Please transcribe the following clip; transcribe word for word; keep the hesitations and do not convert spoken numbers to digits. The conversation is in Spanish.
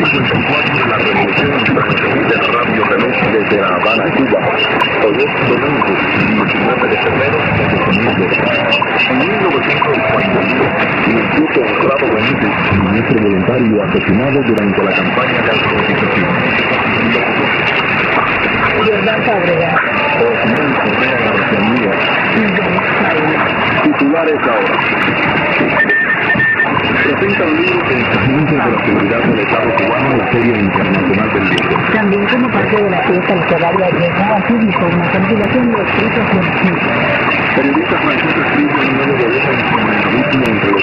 cincuenta y cuatro de la Revolución de la Radio Reloj desde La Habana, Cuba. Hoy es domingo, diecinueve de febrero de dos mil doce. En mil novecientos cuarenta y uno, Instituto Honrado Benítez, ministro voluntario asesinado durante la campaña de alfabetización. Jordán Fábrega. Osman Correa García Mía. Titulares ahora. Presenta un libro que Agencia de la Seguridad del Estado Cubano en la Feria Internacional del Libro. También como parte de la fiesta literaria llegó al público una compilación de escritos de Periodista francés escribe un nuevo volumen sobre el abismo entre los